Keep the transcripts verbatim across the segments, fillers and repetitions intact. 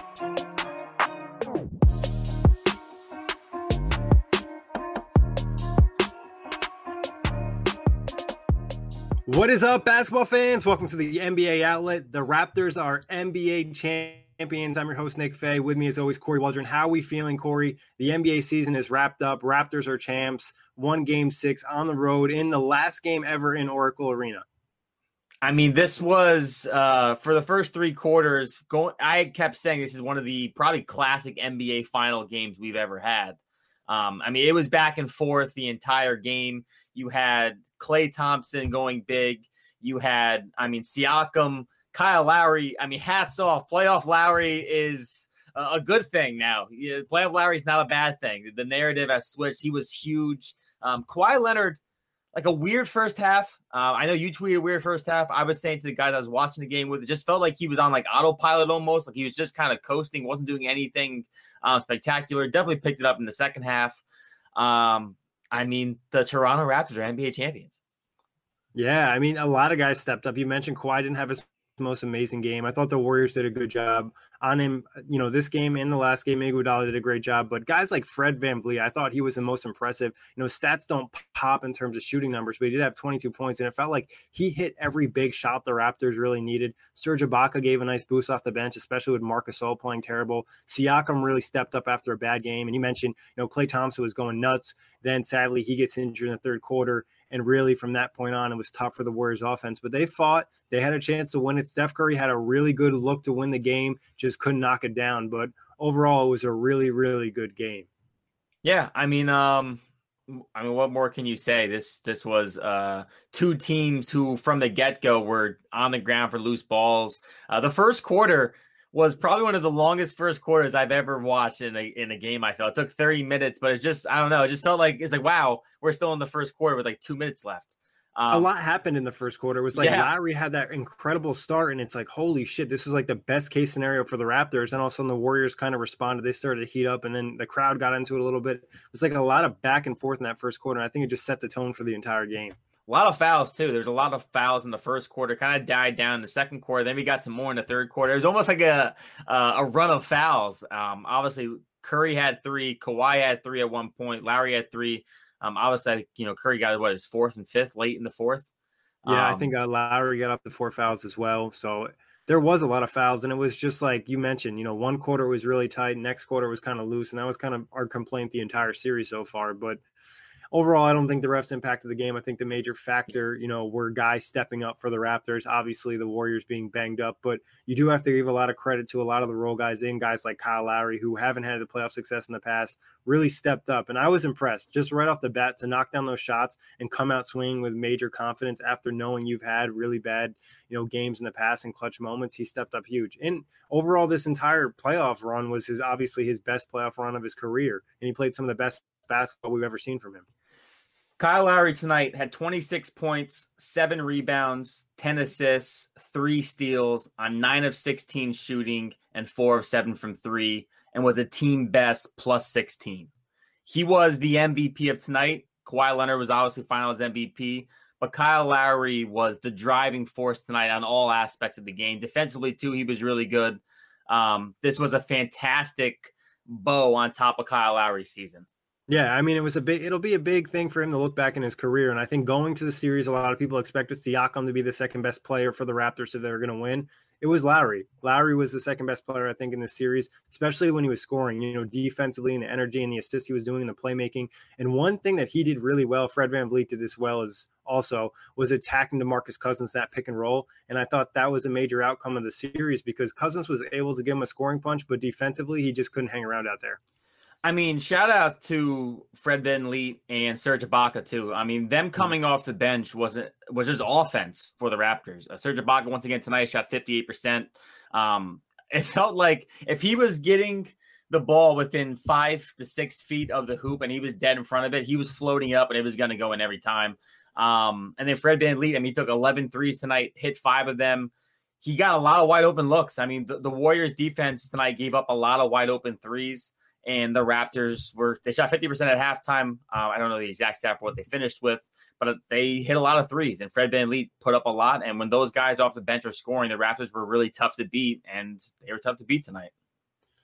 What is up, basketball fans? Welcome to the N B A Outlet. The Raptors are N B A champions. I'm your host, Nick Fay. With me, as always, Corey Waldron. How are we feeling, Corey? The N B A season is wrapped up. Raptors are champs. Won game six on the road in the last game ever in Oracle Arena. I mean, this was, uh, for the first three quarters, going. I kept saying this is one of the probably classic N B A final games we've ever had. Um, I mean, it was back and forth the entire game. You had Klay Thompson going big. You had, I mean, Siakam, Kyle Lowry. I mean, hats off. Playoff Lowry is a, a good thing now. Yeah, playoff Lowry is not a bad thing. The narrative has switched. He was huge. Um, Kawhi Leonard, like a weird first half. Uh, I know you tweeted weird first half. I was saying to the guys I was watching the game with, it just felt like he was on like autopilot almost. Like he was just kind of coasting, wasn't doing anything uh, spectacular. Definitely picked it up in the second half. Um, I mean, the Toronto Raptors are N B A champions. Yeah, I mean, a lot of guys stepped up. You mentioned Kawhi didn't have his most amazing game. I thought the Warriors did a good job on him. You know, this game and the last game, Iguodala did a great job. But guys like Fred VanVleet, I thought he was the most impressive. You know, stats don't pop in terms of shooting numbers, but he did have twenty-two points, and it felt like he hit every big shot the Raptors really needed. Serge Ibaka gave a nice boost off the bench, especially with Marc Gasol playing terrible. Siakam really stepped up after a bad game, and you mentioned, you know, Klay Thompson was going nuts. Then sadly, he gets injured in the third quarter. And really, from that point on, it was tough for the Warriors offense. But they fought. They had a chance to win it. Steph Curry had a really good look to win the game, just couldn't knock it down. But overall, it was a really, really good game. Yeah, I mean, um, I mean, what more can you say? This this was uh, two teams who, from the get-go, were on the ground for loose balls. Uh, the first quarter was probably one of the longest first quarters I've ever watched in a in a game. I felt it took thirty minutes, but it just, I don't know. It just felt like, it's like, wow, we're still in the first quarter with like two minutes left. Um, a lot happened in the first quarter. It was like yeah. Lowry had that incredible start, and it's like, holy shit, this was like the best case scenario for the Raptors. And all of a sudden the Warriors kind of responded. They started to heat up, and then the crowd got into it a little bit. It was like a lot of back and forth in that first quarter. And I think it just set the tone for the entire game. A lot of fouls, too. There's a lot of fouls in the first quarter, kind of died down in the second quarter. Then we got some more in the third quarter. It was almost like a uh, a run of fouls. Um, obviously, Curry had three. Kawhi had three at one point. Lowry had three. Um, obviously, you know, Curry got, what, his fourth and fifth late in the fourth? Yeah, um, I think uh, Lowry got up to four fouls as well. So there was a lot of fouls, and it was just like you mentioned, you know, one quarter was really tight. Next quarter was kind of loose, and that was kind of our complaint the entire series so far. But overall, I don't think the refs impacted the game. I think the major factor, you know, were guys stepping up for the Raptors. Obviously, the Warriors being banged up, but you do have to give a lot of credit to a lot of the role guys in, guys like Kyle Lowry, who haven't had the playoff success in the past, really stepped up. And I was impressed just right off the bat to knock down those shots and come out swinging with major confidence after knowing you've had really bad, you know, games in the past and clutch moments. He stepped up huge. And overall, this entire playoff run was his obviously his best playoff run of his career. And he played some of the best basketball we've ever seen from him. Kyle Lowry tonight had twenty-six points, seven rebounds, ten assists, three steals on nine of sixteen shooting and four of seven from three, and was a team best plus sixteen. He was the M V P of tonight. Kawhi Leonard was obviously finals M V P, but Kyle Lowry was the driving force tonight on all aspects of the game. Defensively, too, he was really good. Um, this was a fantastic bow on top of Kyle Lowry's season. Yeah, I mean, it was a big, it'll be a big thing for him to look back in his career. And I think going to the series, a lot of people expected Siakam to be the second best player for the Raptors, so they were going to win. It was Lowry. Lowry was the second best player, I think, in this series, especially when he was scoring, you know, defensively and the energy and the assists he was doing and the playmaking. And one thing that he did really well, Fred VanVleet did this well as also, was attacking DeMarcus Cousins, that pick and roll. And I thought that was a major outcome of the series because Cousins was able to give him a scoring punch, but defensively, he just couldn't hang around out there. I mean, shout out to Fred VanVleet and Serge Ibaka too. I mean, them coming off the bench wasn't was just offense for the Raptors. Uh, Serge Ibaka once again tonight shot fifty-eight percent. Um, it felt like if he was getting the ball within five to six feet of the hoop and he was dead in front of it, he was floating up and it was going to go in every time. Um, and then Fred VanVleet, I mean, he took eleven threes tonight, hit five of them. He got a lot of wide open looks. I mean, the, the Warriors defense tonight gave up a lot of wide open threes. And the Raptors were, they shot fifty percent at halftime. Uh, I don't know the exact stat for what they finished with, but they hit a lot of threes. And Fred VanVleet put up a lot. And when those guys off the bench are scoring, the Raptors were really tough to beat. And they were tough to beat tonight.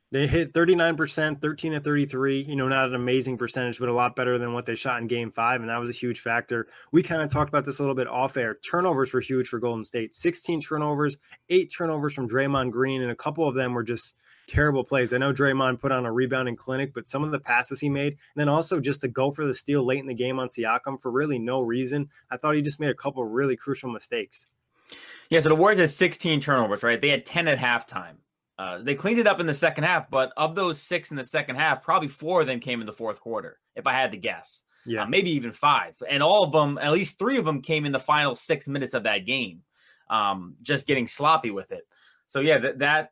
They hit thirty-nine percent, thirteen to thirty-three, you know, not an amazing percentage, but a lot better than what they shot in game five. And that was a huge factor. We kind of talked about this a little bit off air. Turnovers were huge for Golden State. sixteen turnovers, eight turnovers from Draymond Green, and a couple of them were just terrible plays. I know Draymond put on a rebounding clinic, but some of the passes he made, and then also just to go for the steal late in the game on Siakam for really no reason. I thought he just made a couple of really crucial mistakes. Yeah, so the Warriors had sixteen turnovers, right? They had ten at halftime. Uh, they cleaned it up in the second half, but of those six in the second half, probably four of them came in the fourth quarter, if I had to guess. Yeah, uh, maybe even five. And all of them, at least three of them came in the final six minutes of that game, um, just getting sloppy with it. So, yeah, that, that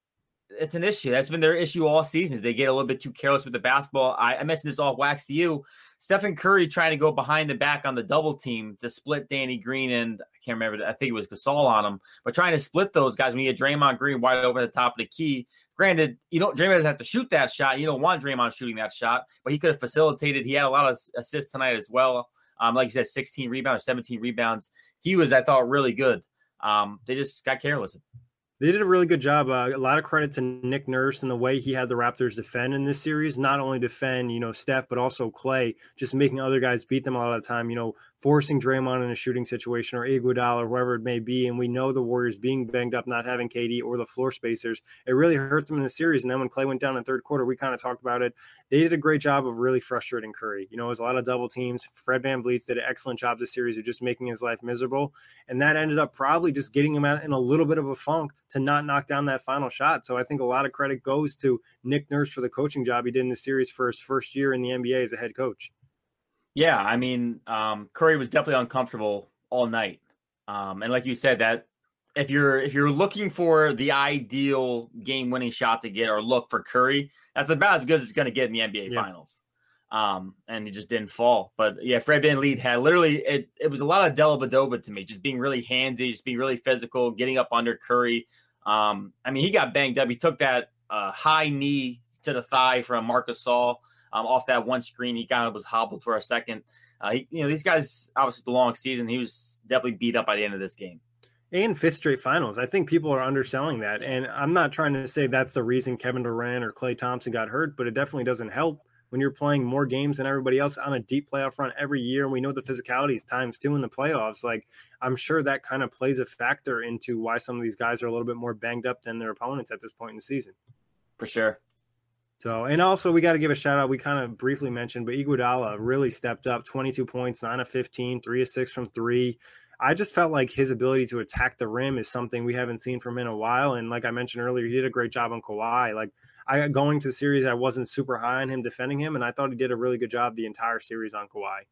it's an issue. That's been their issue all seasons. They get a little bit too careless with the basketball. I, I mentioned this off wax to you. Stephen Curry trying to go behind the back on the double team to split Danny Green and I can't remember. I think it was Gasol on him, but trying to split those guys when you get Draymond Green wide open at the top of the key. Granted, you don't Draymond doesn't have to shoot that shot. You don't want Draymond shooting that shot, but he could have facilitated. He had a lot of assists tonight as well. Um, like you said, sixteen rebounds, seventeen rebounds. He was, I thought, really good. Um, they just got careless. They did a really good job. Uh, a lot of credit to Nick Nurse and the way he had the Raptors defend in this series. Not only defend, you know, Steph, but also Clay, just making other guys beat them a lot of the time, you know, forcing Draymond in a shooting situation or Iguodala or whoever it may be. And we know the Warriors being banged up, not having K D or the floor spacers, it really hurt them in the series. And then when Clay went down in the third quarter, we kind of talked about it. They did a great job of really frustrating Curry. You know, it was a lot of double teams. Fred VanVleet did an excellent job this series of just making his life miserable. And that ended up probably just getting him out in a little bit of a funk to not knock down that final shot. So I think a lot of credit goes to Nick Nurse for the coaching job he did in the series for his first year in the N B A as a head coach. Yeah, I mean, um, Curry was definitely uncomfortable all night. Um, and like you said, that if you're if you're looking for the ideal game-winning shot to get or look for Curry, that's about as good as it's going to get in the N B A yeah. Finals. Um, and he just didn't fall. But yeah, Fred VanVleet had literally it. It was a lot of Dellavedova to me, just being really handsy, just being really physical, getting up under Curry. Um, I mean, he got banged up. He took that uh, high knee to the thigh from Marc Gasol. Um, off that one screen, he kind of was hobbled for a second. Uh, he, you know, these guys, obviously the long season, he was definitely beat up by the end of this game. And fifth straight finals. I think people are underselling that. And I'm not trying to say that's the reason Kevin Durant or Klay Thompson got hurt, but it definitely doesn't help when you're playing more games than everybody else on a deep playoff run every year. And we know the physicality is times two in the playoffs. Like, I'm sure that kind of plays a factor into why some of these guys are a little bit more banged up than their opponents at this point in the season. For sure. So, and also we got to give a shout out. We kind of briefly mentioned, but Iguodala really stepped up, twenty-two points, nine of fifteen, three of six from three. I just felt like his ability to attack the rim is something we haven't seen from him in a while. And like I mentioned earlier, he did a great job on Kawhi. Like, I going to the series, I wasn't super high on him defending him, and I thought he did a really good job the entire series on Kawhi.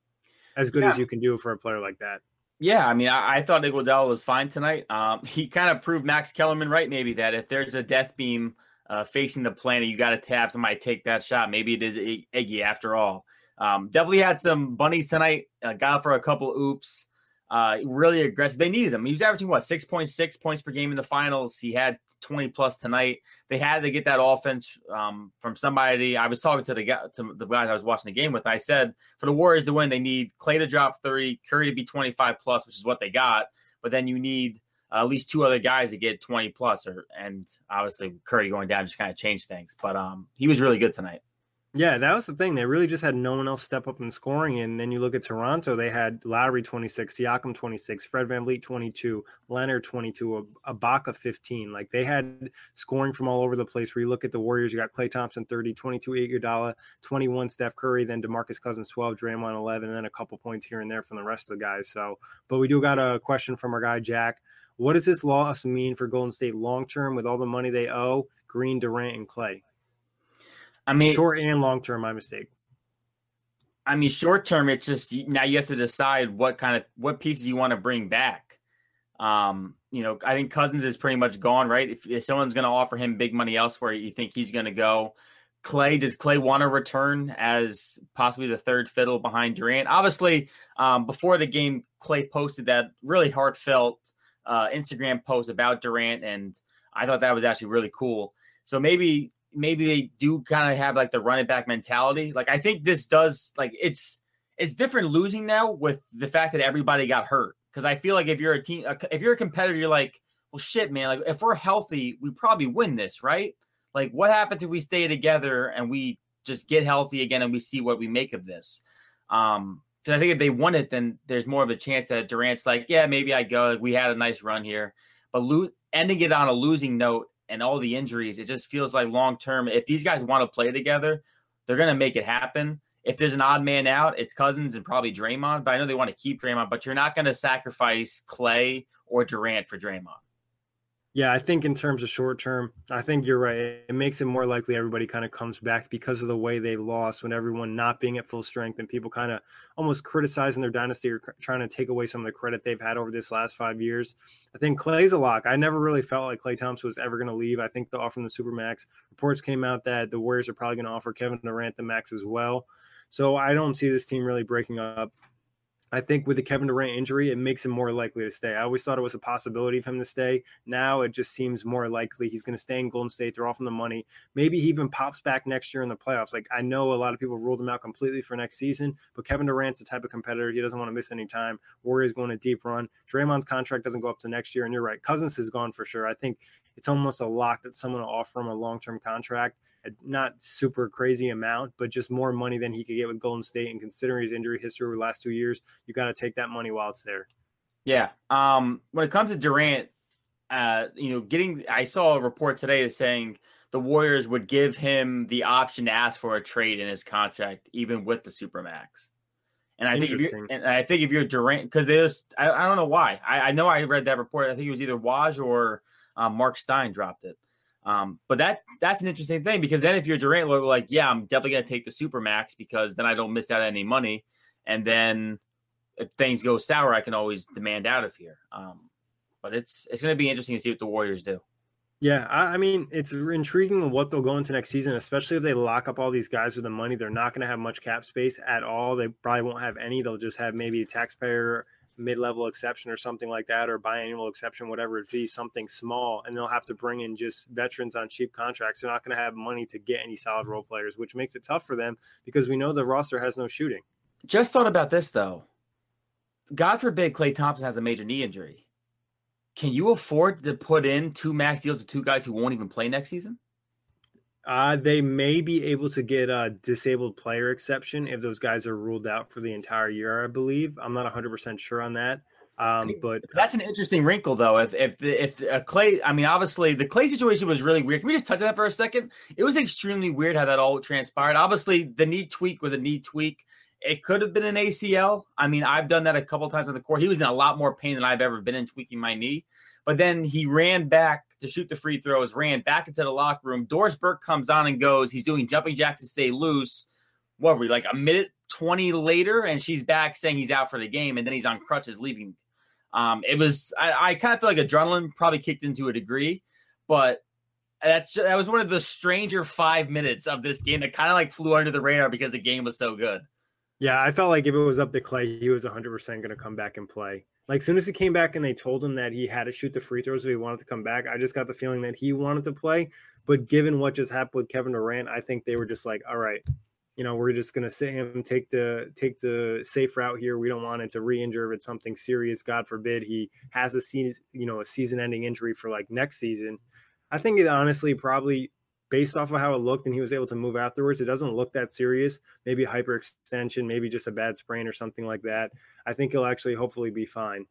As good yeah. as you can do for a player like that. Yeah, I mean, I, I thought Iguodala was fine tonight. Um, he kind of proved Max Kellerman right, maybe, that if there's a death beam Uh, facing the planet, you got to tap somebody, take that shot. Maybe it is Iggy after all. Um, definitely had some bunnies tonight. Uh, got for a couple oops. Uh, really aggressive. They needed him. He was averaging what six point six points per game in the finals. He had twenty plus tonight. They had to get that offense um, from somebody. I was talking to the guy, to the guys I was watching the game with. I said for the Warriors to win, they need Clay to drop thirty, Curry to be twenty-five plus, which is what they got. But then you need Uh, at least two other guys to get twenty plus, or and obviously Curry going down just kind of changed things. But um, he was really good tonight. Yeah, that was the thing. They really just had no one else step up in scoring. And then you look at Toronto, they had Lowry twenty-six, Siakam twenty-six, Fred VanVleet twenty-two, Leonard twenty-two, Ibaka fifteen. Like, they had scoring from all over the place. Where you look at the Warriors, you got Klay Thompson thirty, twenty-two Iguodala, twenty-one Steph Curry, then DeMarcus Cousins twelve, Draymond eleven, and then a couple points here and there from the rest of the guys. So, but we do got a question from our guy Jack. What does this loss mean for Golden State long-term with all the money they owe Green, Durant, and Clay? I mean, short and long-term, my mistake. I mean, short-term, it's just now you have to decide what kind of what pieces you want to bring back. Um, you know, I think Cousins is pretty much gone, right? If, if someone's going to offer him big money elsewhere, you think he's going to go. Clay, does Clay want to return as possibly the third fiddle behind Durant? Obviously, um, before the game, Clay posted that really heartfelt Uh, Instagram post about Durant, and I thought that was actually really cool. So maybe maybe they do kind of have like the running back mentality. Like, I think this does, like, it's it's different losing now with the fact that everybody got hurt. Because I feel like if you're a team, if you're a competitor, you're like, well, shit, man. Like, if we're healthy, we probably win this, right? Like, what happens if we stay together and we just get healthy again and we see what we make of this? Um, because I think if they won it, then there's more of a chance that Durant's like, yeah, maybe I go. Like, we had a nice run here. But lo- ending it on a losing note and all the injuries, it just feels like long term, if these guys want to play together, they're going to make it happen. If there's an odd man out, it's Cousins and probably Draymond. But I know they want to keep Draymond, but you're not going to sacrifice Clay or Durant for Draymond. Yeah, I think in terms of short term, I think you're right. It makes it more likely everybody kind of comes back because of the way they lost when everyone not being at full strength and people kind of almost criticizing their dynasty or trying to take away some of the credit they've had over this last five years. I think Clay's a lock. I never really felt like Klay Thompson was ever going to leave. I think they'll offer him the Supermax. Reports came out that the Warriors are probably going to offer Kevin Durant the max as well. So I don't see this team really breaking up. I think with the Kevin Durant injury, it makes him more likely to stay. I always thought it was a possibility of him to stay. Now it just seems more likely he's going to stay in Golden State. They're off on the money. Maybe he even pops back next year in the playoffs. Like, I know a lot of people ruled him out completely for next season, but Kevin Durant's the type of competitor. He doesn't want to miss any time. Warriors going a deep run. Draymond's contract doesn't go up to next year, and you're right. Cousins is gone for sure. I think it's almost a lock that someone will offer him a long-term contract. Not super crazy amount, but just more money than he could get with Golden State. And considering his injury history over the last two years, you got to take that money while it's there. Yeah. Um, when it comes to Durant, uh, you know, getting, I saw a report today saying the Warriors would give him the option to ask for a trade in his contract, even with the Supermax. And I think if you're, and I think if you're Durant, because there's, I, I don't know why. I, I know I read that report. I think it was either Waj or um, Mark Stein dropped it. Um, but that that's an interesting thing, because then if you're Durant, we're like, yeah, I'm definitely going to take the Supermax because then I don't miss out on any money. And then if things go sour, I can always demand out of here. Um, but it's it's going to be interesting to see what the Warriors do. Yeah, I, I mean, it's intriguing what they'll go into next season, especially if they lock up all these guys with the money. They're not going to have much cap space at all. They probably won't have any. They'll just have maybe a taxpayer mid-level exception or something like that, or biannual exception, whatever it be, something small, and they'll have to bring in just veterans on cheap contracts. They're not going to have money to get any solid role players, which makes it tough for them because we know the roster has no shooting. Just thought about this, though. God forbid Klay Thompson has a major knee injury. Can you afford to put in two max deals with two guys who won't even play next season? Uh, they may be able to get a disabled player exception if those guys are ruled out for the entire year, I believe. I'm not one hundred percent sure on that. Um, but that's an interesting wrinkle, though. If if the, if a Klay, I mean, obviously the Klay situation was really weird. Can we just touch on that for a second? It was extremely weird how that all transpired. Obviously, the knee tweak was a knee tweak. It could have been an A C L. I mean, I've done that a couple times on the court. He was in a lot more pain than I've ever been in tweaking my knee. But then he ran back to shoot the free throws, ran back into the locker room. Doris Burke comes on and goes. He's doing jumping jacks to stay loose. What were we, like a minute twenty later? And she's back saying he's out for the game. And then he's on crutches leaving. Um, it was, I, I kind of feel like adrenaline probably kicked into a degree. But that's that was one of the stranger five minutes of this game that kind of like flew under the radar because the game was so good. Yeah, I felt like if it was up to Klay, he was one hundred percent going to come back and play. Like, as soon as he came back and they told him that he had to shoot the free throws if he wanted to come back, I just got the feeling that he wanted to play. But given what just happened with Kevin Durant, I think they were just like, all right, you know, we're just going to sit him, take the take the safe route here. We don't want it to re-injure if it's something serious. God forbid he has a season, you know, a season-ending injury for like next season. I think it honestly probably, based off of how it looked and he was able to move afterwards, it doesn't look that serious. Maybe hyperextension, maybe just a bad sprain or something like that. I think he'll actually hopefully be fine.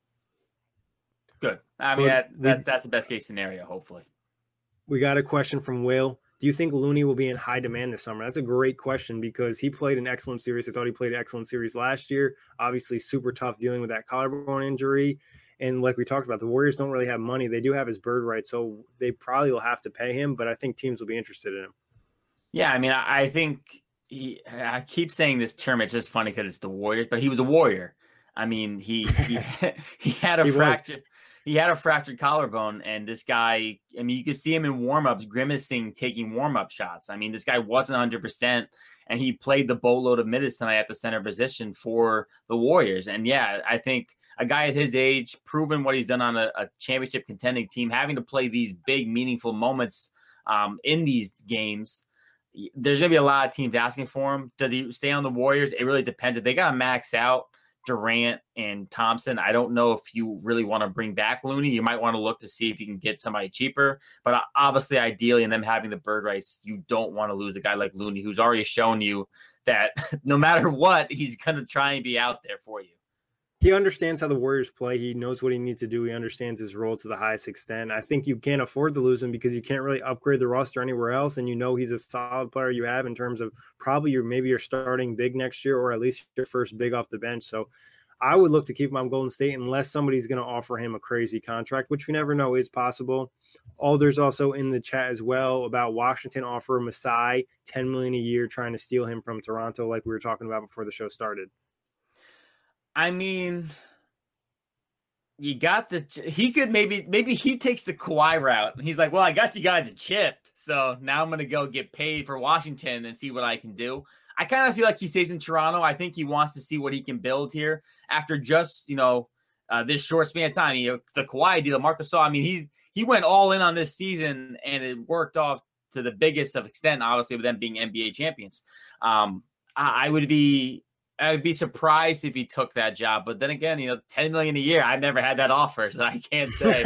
Good. I mean, that, that, that's the best case scenario, hopefully. We got a question from Will. Do you think Looney will be in high demand this summer? That's a great question because he played an excellent series. I thought he played an excellent series last year. Obviously, super tough dealing with that collarbone injury. And like we talked about, the Warriors don't really have money. They do have his bird right, so they probably will have to pay him, but I think teams will be interested in him. Yeah, I mean, I, I think he, I keep saying this term. It's just funny because it's the Warriors, but he was a Warrior. I mean, he he, he had a he fracture. Was. He had a fractured collarbone, and this guy, I mean, you could see him in warm-ups grimacing, taking warm-up shots. I mean, this guy wasn't one hundred percent, and he played the boatload of minutes tonight at the center position for the Warriors. And, yeah, I think a guy at his age, proven what he's done on a, a championship contending team, having to play these big, meaningful moments um, in these games, there's going to be a lot of teams asking for him. Does he stay on the Warriors? It really depends. If they got to max out Durant and Thompson, I don't know if you really want to bring back Looney. You might want to look to see if you can get somebody cheaper. But obviously, ideally, in them having the bird rights, you don't want to lose a guy like Looney, who's already shown you that no matter what, he's going to try and be out there for you. He understands how the Warriors play. He knows what he needs to do. He understands his role to the highest extent. I think you can't afford to lose him because you can't really upgrade the roster anywhere else. And you know he's a solid player you have in terms of probably your maybe you're starting big next year or at least your first big off the bench. So I would look to keep him on Golden State unless somebody's going to offer him a crazy contract, which we never know is possible. Alder's also in the chat as well about Washington offer Masai ten million dollars a year trying to steal him from Toronto like we were talking about before the show started. I mean, you got the he could maybe maybe he takes the Kawhi route and he's like, well, I got you guys a chip, so now I'm gonna go get paid for Washington and see what I can do. I kind of feel like he stays in Toronto. I think he wants to see what he can build here after just you know uh, this short span of time. You know, the Kawhi deal, Marc Gasol. I mean, he he went all in on this season and it worked off to the biggest of extent. Obviously, with them being N B A champions, um, I, I would be. I would be surprised if he took that job. But then again, you know, ten million dollars a year, I've never had that offer, so I can't say.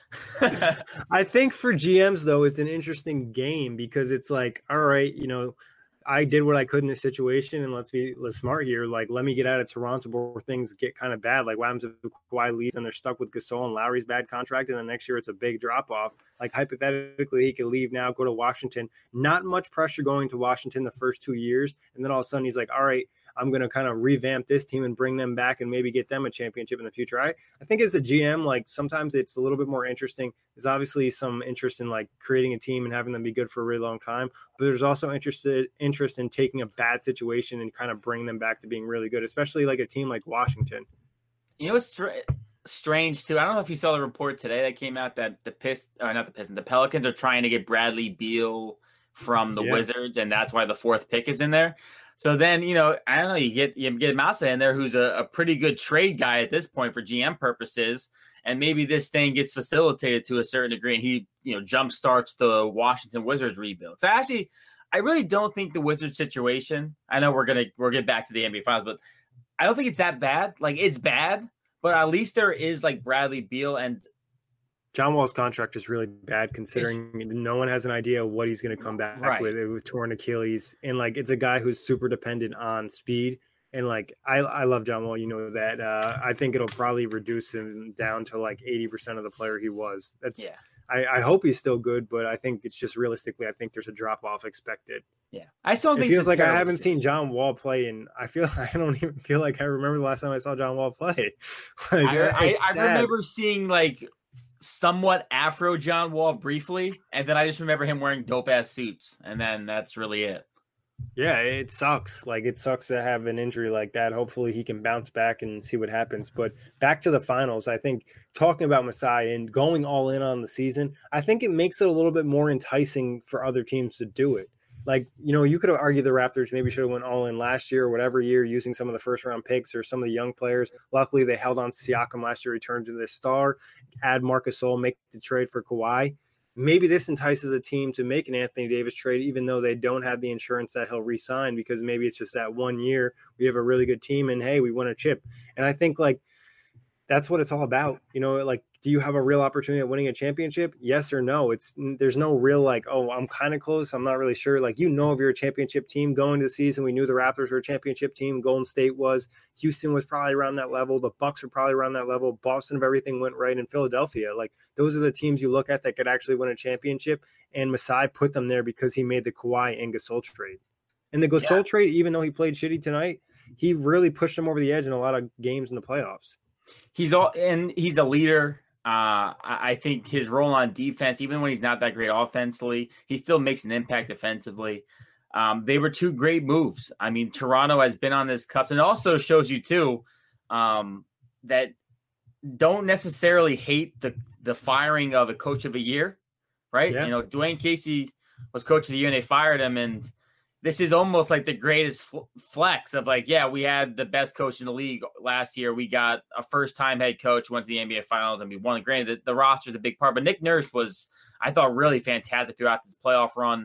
I think for G Ms, though, it's an interesting game because it's like, all right, you know, I did what I could in this situation, and let's be let's smart here. Like, let me get out of Toronto before things get kind of bad. Like, what happens if Kawhi leaves and they're stuck with Gasol and Lowry's bad contract, and then next year it's a big drop-off? Like, hypothetically, he could leave now, go to Washington. Not much pressure going to Washington the first two years, and then all of a sudden he's like, all right, I'm going to kind of revamp this team and bring them back and maybe get them a championship in the future. I, I think as a G M, like sometimes it's a little bit more interesting. There's obviously some interest in like creating a team and having them be good for a really long time, but there's also interested interest in taking a bad situation and kind of bring them back to being really good, especially like a team like Washington. You know, it's str- strange too. I don't know if you saw the report today that came out that the Pist, or not the Pistons, the Pelicans are trying to get Bradley Beal from the yeah. Wizards, and that's why the fourth pick is in there. So then, you know, I don't know, you get you get Massa in there, who's a, a pretty good trade guy at this point for G M purposes, and maybe this thing gets facilitated to a certain degree, and he, you know, jump starts the Washington Wizards rebuild. So actually, I really don't think the Wizards situation, I know we're gonna we'll get back to the N B A Finals, but I don't think it's that bad. Like, it's bad, but at least there is like Bradley Beal, and John Wall's contract is really bad considering it's, no one has an idea what he's going to come back right. with with torn Achilles. And like, it's a guy who's super dependent on speed. And like, I, I love John Wall, you know that. Uh, I think it'll probably reduce him down to like eighty percent of the player he was. That's yeah. I, I hope he's still good, but I think it's just realistically, I think there's a drop off expected. Yeah, I still it think feels like I haven't situation. seen John Wall play, and I feel I don't even feel like I remember the last time I saw John Wall play. like, I, I, I remember seeing like somewhat Afro John Wall briefly, and then I just remember him wearing dope ass suits, and then that's really it. Yeah, it sucks. Like, it sucks to have an injury like that. Hopefully he can bounce back and see what happens. But back to the finals, I think talking about Masai and going all in on the season, I think it makes it a little bit more enticing for other teams to do it. Like, you know, you could have argued the Raptors maybe should have went all in last year or whatever year using some of the first round picks or some of the young players. Luckily, they held on to Siakam last year, returned to the star, add Marc Gasol, make the trade for Kawhi. Maybe this entices a team to make an Anthony Davis trade, even though they don't have the insurance that he'll re-sign, because maybe it's just that one year we have a really good team and, hey, we won a chip. And I think, like, that's what it's all about. You know, like, do you have a real opportunity at winning a championship? Yes or no? It's there's no real like, oh, I'm kind of close. I'm not really sure. Like, you know, if you're a championship team going to the season, we knew the Raptors were a championship team. Golden State was. Houston was probably around that level. The Bucks were probably around that level. Boston, if everything went right, in Philadelphia. Like, those are the teams you look at that could actually win a championship. And Masai put them there because he made the Kawhi and Gasol trade. And the Gasol yeah. trade, even though he played shitty tonight, he really pushed him over the edge in a lot of games in the playoffs. He's all and he's a leader. Uh, I think his role on defense, even when he's not that great offensively, he still makes an impact defensively. Um, they were two great moves. I mean, Toronto has been on this cup, and it also shows you too um, that don't necessarily hate the the firing of a coach of a year, right? Yeah. You know, Dwayne Casey was coach of the year, and they fired him, and this is almost like the greatest flex of like, yeah, we had the best coach in the league last year. We got a first-time head coach, went to the N B A Finals, and we won. Granted, the, the roster is a big part, but Nick Nurse was, I thought, really fantastic throughout this playoff run.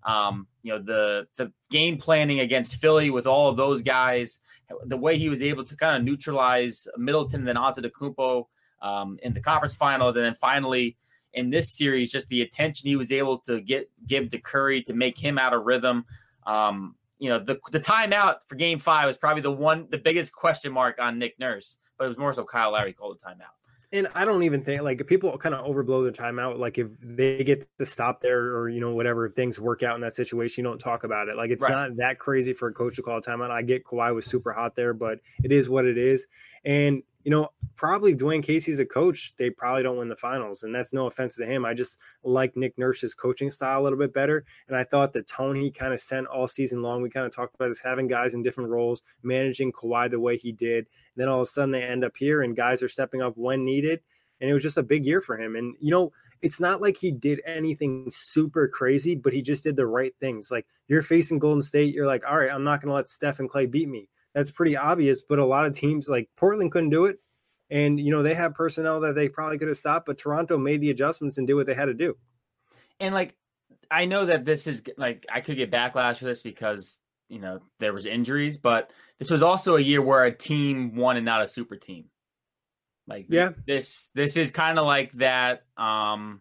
Um, you know, the the game planning against Philly with all of those guys, the way he was able to kind of neutralize Middleton and then Antetokounmpo um, in the conference finals, and then finally in this series, just the attention he was able to get give to Curry to make him out of rhythm. Um, you know, the the timeout for Game Five was probably the one the biggest question mark on Nick Nurse, but it was more so Kyle Lowry called the timeout. And I don't even think, like, people kind of overblow the timeout. Like, if they get to stop there or, you know, whatever, if things work out in that situation, you don't talk about it. Like, it's right. not that crazy for a coach to call a timeout. I get Kawhi was super hot there, but it is what it is. And, you know, probably Dwayne Casey's a coach. They probably don't win the finals. And that's no offense to him. I just like Nick Nurse's coaching style a little bit better. And I thought the tone he kind of sent all season long, we kind of talked about this, having guys in different roles, managing Kawhi the way he did. And then all of a sudden they end up here and guys are stepping up when needed. And it was just a big year for him. And, you know, it's not like he did anything super crazy, but he just did the right things. Like, you're facing Golden State, you're like, all right, I'm not going to let Steph and Clay beat me. That's pretty obvious, but a lot of teams like Portland couldn't do it. And, you know, they have personnel that they probably could have stopped, but Toronto made the adjustments and did what they had to do. And, like, I know that this is, like, I could get backlash for this because, you know, there was injuries, but this was also a year where a team won and not a super team. Like, yeah, this this is kind of like that. Um,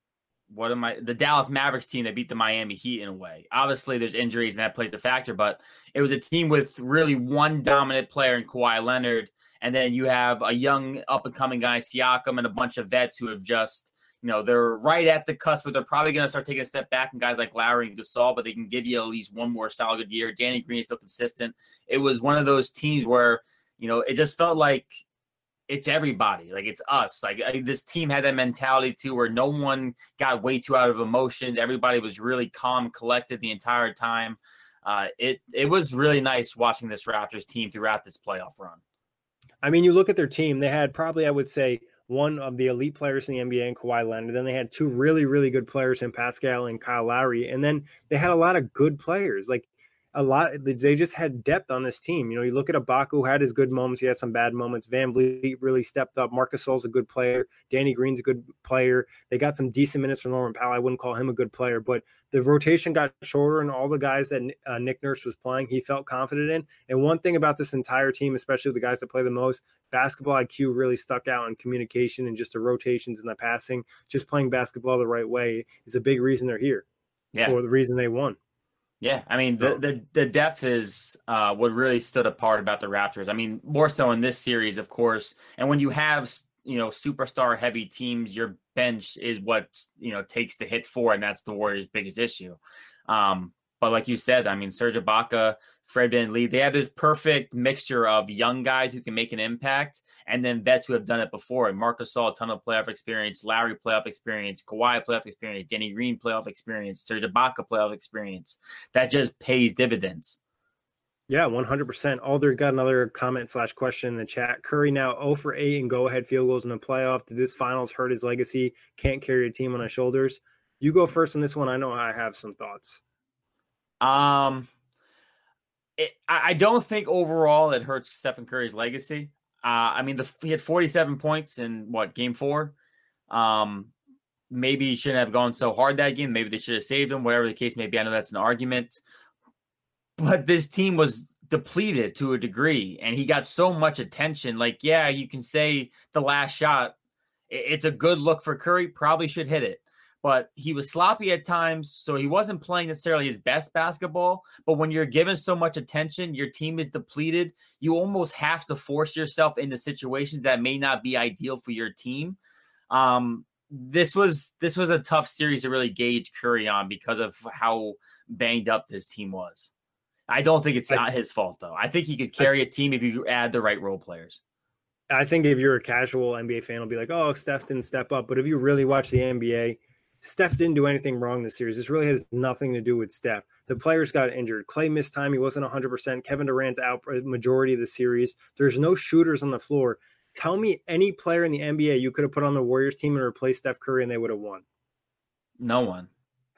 what am I? The Dallas Mavericks team that beat the Miami Heat in a way. Obviously, there's injuries and that plays the factor, but it was a team with really one dominant player in Kawhi Leonard, and then you have a young up and coming guy, Siakam, and a bunch of vets who have just, you know, they're right at the cusp, but they're probably going to start taking a step back. And guys like Lowry and Gasol, but they can give you at least one more solid year. Danny Green is still consistent. It was one of those teams where, you know, it just felt like it's everybody. Like, it's us. Like, I, this team had that mentality too, where no one got way too out of emotions. Everybody was really calm, collected the entire time. Uh, it it was really nice watching this Raptors team throughout this playoff run. I mean, you look at their team, they had probably, I would say, one of the elite players in the N B A in Kawhi Leonard. Then they had two really, really good players in Pascal and Kyle Lowry. And then they had a lot of good players. Like, a lot, they just had depth on this team. You know, you look at Ibaka, who had his good moments. He had some bad moments. Van Vliet really stepped up. Marc Gasol's a good player. Danny Green's a good player. They got some decent minutes from Norman Powell. I wouldn't call him a good player, but the rotation got shorter, and all the guys that uh, Nick Nurse was playing, he felt confident in. And one thing about this entire team, especially the guys that play the most, basketball I Q really stuck out in communication and just the rotations and the passing. Just playing basketball the right way is a big reason they're here. Yeah. Or the reason they won. Yeah, I mean, the, the the depth is uh, what really stood apart about the Raptors. I mean, more so in this series, of course. And when you have, you know, superstar-heavy teams, your bench is what, you know, takes the hit for, and that's the Warriors' biggest issue. Um, but like you said, I mean, Serge Ibaka, Fred VanVleet, they have this perfect mixture of young guys who can make an impact, and then vets who have done it before. And Marc Gasol, a ton of playoff experience, Lowry playoff experience, Kawhi playoff experience, Danny Green playoff experience, Serge Ibaka playoff experience. That just pays dividends. Yeah, one hundred percent. Alder got another comment slash question in the chat. Curry now zero for eight in go-ahead field goals in the playoff. Did this finals hurt his legacy? Can't carry a team on his shoulders. You go first on this one. I know I have some thoughts. Um, it, I don't think overall it hurts Stephen Curry's legacy. Uh, I mean, the, he had forty-seven points in what, game four? Um, maybe he shouldn't have gone so hard that game. Maybe they should have saved him, whatever the case may be. I know that's an argument, but this team was depleted to a degree, and he got so much attention. Like, yeah, you can say the last shot, it's a good look for Curry, probably should hit it. But he was sloppy at times, so he wasn't playing necessarily his best basketball. But when you're given so much attention, your team is depleted, you almost have to force yourself into situations that may not be ideal for your team. Um, this was this was a tough series to really gauge Curry on because of how banged up this team was. I don't think it's not his fault, though. I think he could carry a team if you add the right role players. I think if you're a casual N B A fan, will be like, oh, Steph didn't step up. But if you really watch the N B A, Steph didn't do anything wrong this series. This really has nothing to do with Steph. The players got injured. Clay missed time. He wasn't one hundred percent. Kevin Durant's out majority of the series. There's no shooters on the floor. Tell me any player in the N B A you could have put on the Warriors team and replaced Steph Curry and they would have won. No one.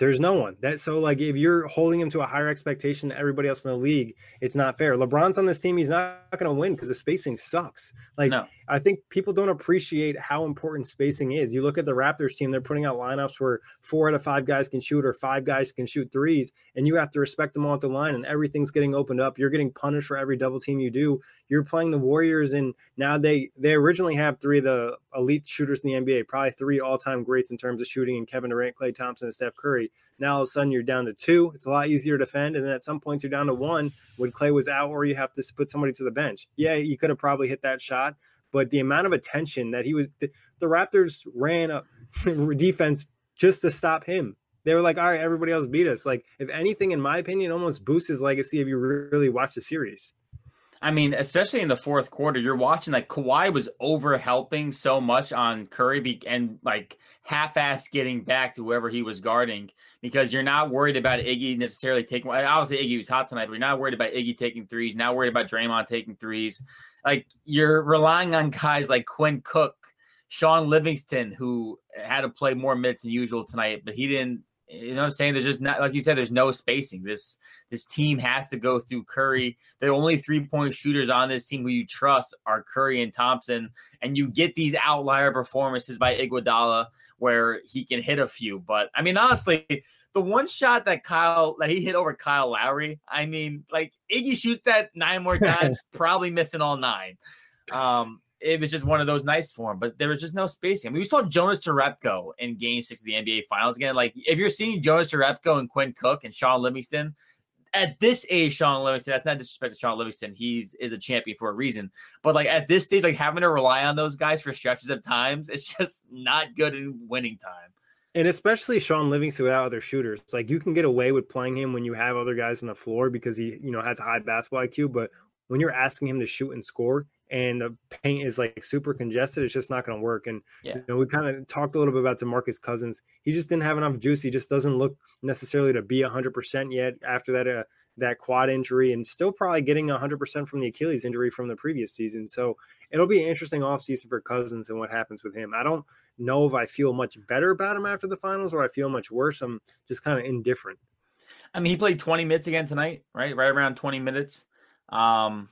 There's no one that so like if you're holding him to a higher expectation than everybody else in the league, it's not fair. LeBron's on this team, he's not going to win because the spacing sucks. Like No. I think people don't appreciate how important spacing is. You look at the Raptors team, they're putting out lineups where four out of five guys can shoot or five guys can shoot threes, and you have to respect them all at the line, and everything's getting opened up. You're getting punished for every double team you do. You're playing the Warriors, and now they they originally have three of the elite shooters in the N B A, probably three all-time greats in terms of shooting, in Kevin Durant, Klay Thompson, and Steph Curry. Now all of a sudden you're down to two. It's a lot easier to defend, and then at some points you're down to one when Klay was out, or you have to put somebody to the bench. Yeah, you could have probably hit that shot, but the amount of attention that he was the, the Raptors ran a defense just to stop him. They were like, all right, everybody else beat us. Like, if anything, in my opinion, almost boosts his legacy if you really watch the series. I mean, especially in the fourth quarter, you're watching like Kawhi was over helping so much on Curry and like half-ass getting back to whoever he was guarding, because you're not worried about Iggy necessarily taking. Obviously, Iggy was hot tonight, but you're not worried about Iggy taking threes. Not worried about Draymond taking threes. Like, you're relying on guys like Quinn Cook, Sean Livingston, who had to play more minutes than usual tonight, but he didn't. You know what I'm saying? There's just not, like you said, there's no spacing. This this team has to go through Curry. The only three-point shooters on this team who you trust are Curry and Thompson, and you get these outlier performances by Iguodala where he can hit a few. But, I mean, honestly, the one shot that Kyle that he hit over Kyle Lowry, I mean, like, Iggy shoots that nine more times, probably missing all nine. Um It was just one of those nights for him, but there was just no spacing. I mean, we saw Jonas Jerebko in Game Six of the N B A Finals again. Like, if you're seeing Jonas Jerebko and Quinn Cook and Sean Livingston, at this age, Sean Livingston, that's not disrespect to Sean Livingston. He's is a champion for a reason. But like at this stage, like having to rely on those guys for stretches of times, it's just not good in winning time. And especially Sean Livingston without other shooters. Like, you can get away with playing him when you have other guys on the floor because he, you know, has a high basketball I Q. But when you're asking him to shoot and score, and the paint is like super congested, it's just not going to work. And yeah. you know, we kind of talked a little bit about DeMarcus Cousins. He just didn't have enough juice. He just doesn't look necessarily to be one hundred percent yet after that uh, that quad injury, and still probably getting one hundred percent from the Achilles injury from the previous season. So it'll be an interesting offseason for Cousins and what happens with him. I don't know if I feel much better about him after the finals or I feel much worse. I'm just kind of indifferent. I mean, he played twenty minutes again tonight, right? Right around twenty minutes. Um,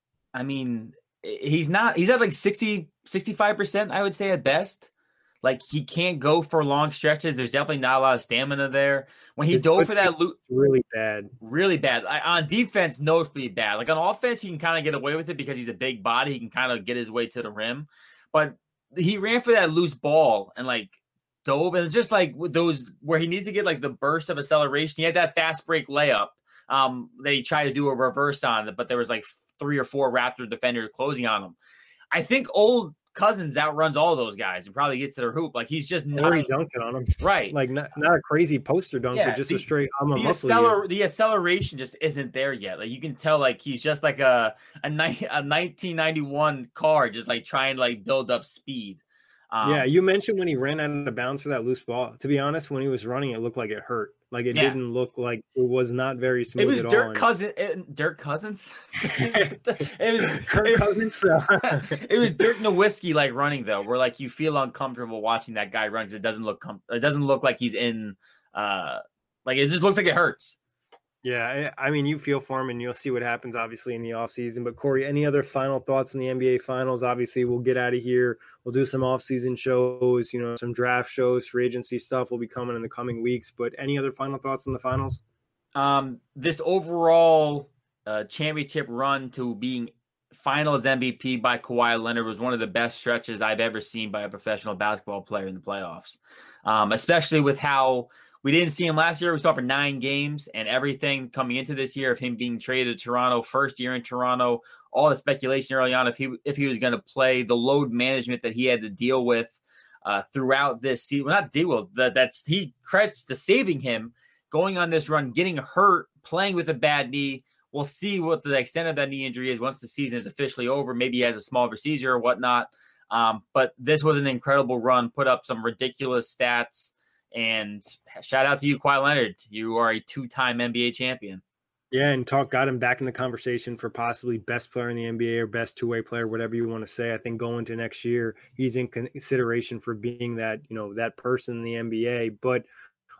I mean, he's not, he's at like sixty, sixty-five percent, I would say at best. Like, he can't go for long stretches. There's definitely not a lot of stamina there. When he His dove for that loop, really bad, really bad. I, on defense, noticeably bad. Like on offense, he can kind of get away with it because he's a big body. He can kind of get his way to the rim. But he ran for that loose ball and like dove, and it's just like those where he needs to get like the burst of acceleration. He had that fast break layup um, that he tried to do a reverse on, but there was like three or four Raptor defenders closing on him. I think old Cousins outruns all those guys and probably gets to their hoop. Like, he's just not he dunked it on him, right? Like not, not a crazy poster dunk, yeah, but just the, a straight. I'm a the, muscle acceler- the acceleration just isn't there yet. Like, you can tell, like he's just like a a, ni- a nineteen ninety-one car, just like trying to like build up speed. Um, yeah, you mentioned when he ran out of bounds for that loose ball. To be honest, when he was running, it looked like it hurt. Like, it yeah. didn't look like it was not very smooth. It was at Dirk all. Cousins. It, Dirk Cousins. it was Kirk it, Cousins. It was Dirk Nowitzki like running though, where like you feel uncomfortable watching that guy run because it doesn't look com- it doesn't look like he's in. Uh, like it just looks like it hurts. Yeah, I mean, you feel for him, and you'll see what happens, obviously, in the offseason. But, Corey, any other final thoughts in the N B A Finals? Obviously, we'll get out of here. We'll do some offseason shows, you know, some draft shows, free agency stuff will be coming in the coming weeks. But any other final thoughts on the Finals? Um, this overall uh, championship run to being Finals M V P by Kawhi Leonard was one of the best stretches I've ever seen by a professional basketball player in the playoffs, um, especially with how – we didn't see him last year. We saw for nine games and everything coming into this year of him being traded to Toronto, first year in Toronto, all the speculation early on if he if he was going to play, the load management that he had to deal with uh, throughout this season. Well, not deal with, that, that's he credits to saving him, going on this run, getting hurt, playing with a bad knee. We'll see what the extent of that knee injury is once the season is officially over. Maybe he has a small procedure or whatnot. Um, but this was an incredible run, put up some ridiculous stats. And shout out to you, Kawhi Leonard. You are a two-time N B A champion. Yeah, and talk got him back in the conversation for possibly best player in the N B A or best two-way player, whatever you want to say. I think going to next year, he's in consideration for being that, you know, that person in the N B A. But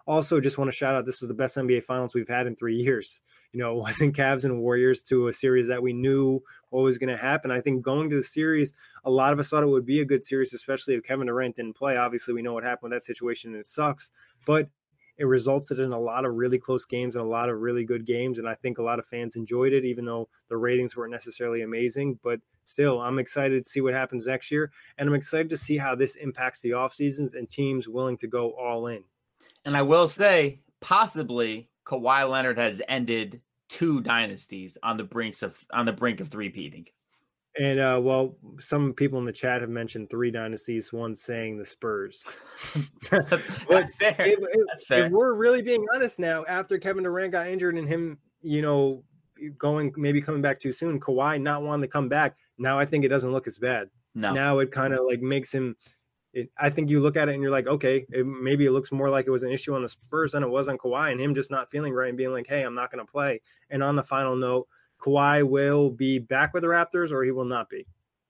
also just want to shout out, this was the best N B A Finals we've had in three years. You know, it wasn't Cavs and Warriors to a series that we knew what was going to happen. I think going to the series, a lot of us thought it would be a good series, especially if Kevin Durant didn't play. Obviously, we know what happened with that situation, and it sucks. But it resulted in a lot of really close games and a lot of really good games, and I think a lot of fans enjoyed it, even though the ratings weren't necessarily amazing. But still, I'm excited to see what happens next year, and I'm excited to see how this impacts the off seasons and teams willing to go all in. And I will say, possibly Kawhi Leonard has ended two dynasties on the brink of on the brink of three-peating. And uh, well, some people in the chat have mentioned three dynasties. One saying the Spurs. That's fair. If, if, That's fair. If we're really being honest now, after Kevin Durant got injured and him, you know, going maybe coming back too soon, Kawhi not wanting to come back. Now I think it doesn't look as bad. No. Now it kind of like makes him. It, I think you look at it and you're like, okay, it, maybe it looks more like it was an issue on the Spurs than it was on Kawhi, and him just not feeling right and being like, hey, I'm not going to play. And on the final note, Kawhi will be back with the Raptors or he will not be.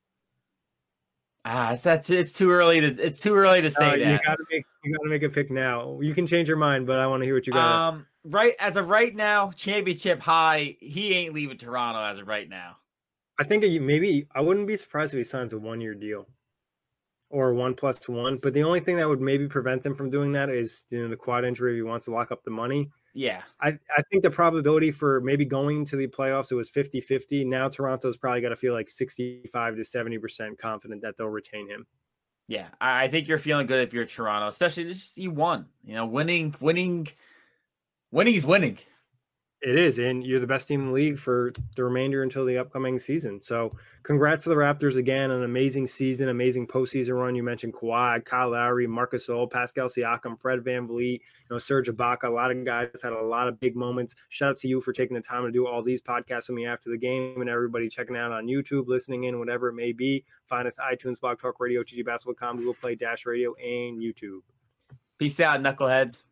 Ah, it's that's it's too early to it's too early to say uh, that. You gotta make you gotta make a pick now. You can change your mind, but I want to hear what you got. Um, right as of right now, championship high. He ain't leaving Toronto as of right now. I think maybe I wouldn't be surprised if he signs a one-year deal or one plus one. But the only thing that would maybe prevent him from doing that is, you know, the quad injury. If he wants to lock up the money. Yeah. I, I think the probability for maybe going to the playoffs, it was fifty-fifty. Now Toronto's probably got to feel like sixty-five to seventy percent confident that they'll retain him. Yeah, I think you're feeling good if you're Toronto, especially just you won. You know, winning, winning, winning is winning. It is, and you're the best team in the league for the remainder until the upcoming season. So congrats to the Raptors again, an amazing season, amazing postseason run. You mentioned Kawhi, Kyle Lowry, Marc Gasol, Pascal Siakam, Fred VanVleet, you know, Serge Ibaka. A lot of guys had a lot of big moments. Shout out to you for taking the time to do all these podcasts with me after the game, and everybody checking out on YouTube, listening in, whatever it may be. Find us iTunes, Blog Talk Radio, G G Basketball dot com, Google Play, Dash Radio, and YouTube. Peace out, knuckleheads.